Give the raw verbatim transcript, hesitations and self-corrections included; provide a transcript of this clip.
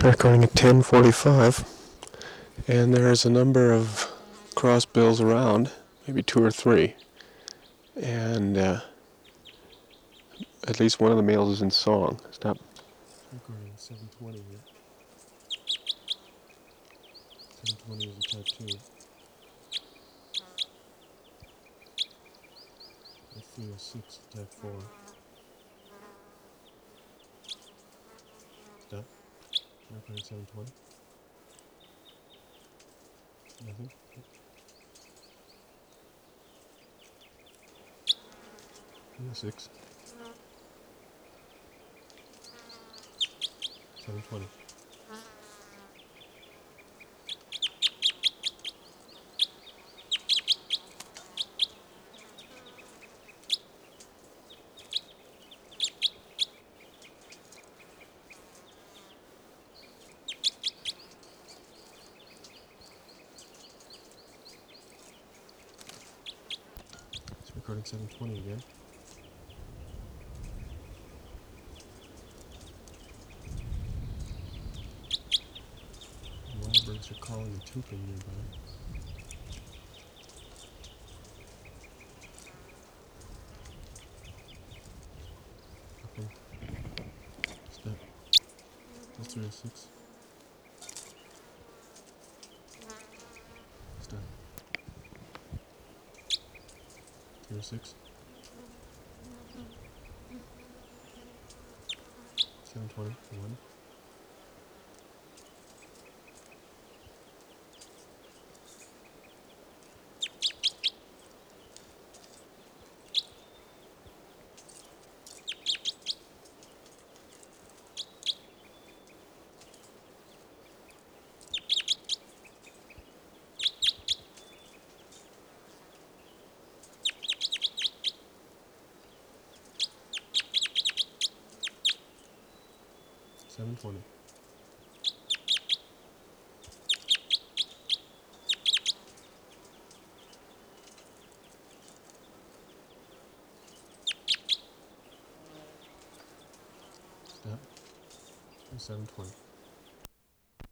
Recording at ten forty-five, and there's a number of crossbills around, maybe two or three, and uh, at least one of the males is in song. Stop. Recording seven twenty here. seven twenty is a type two. F three oh six is type four. Stop. Recording seven twenty. Nothing. three oh six. seven twenty. It's recording seven twenty again. The wild birds are calling and trooping nearby. Nothing. Stop. That's three oh six. Stop. three oh six. seven twenty. one. seven twenty. Stop. seven twenty.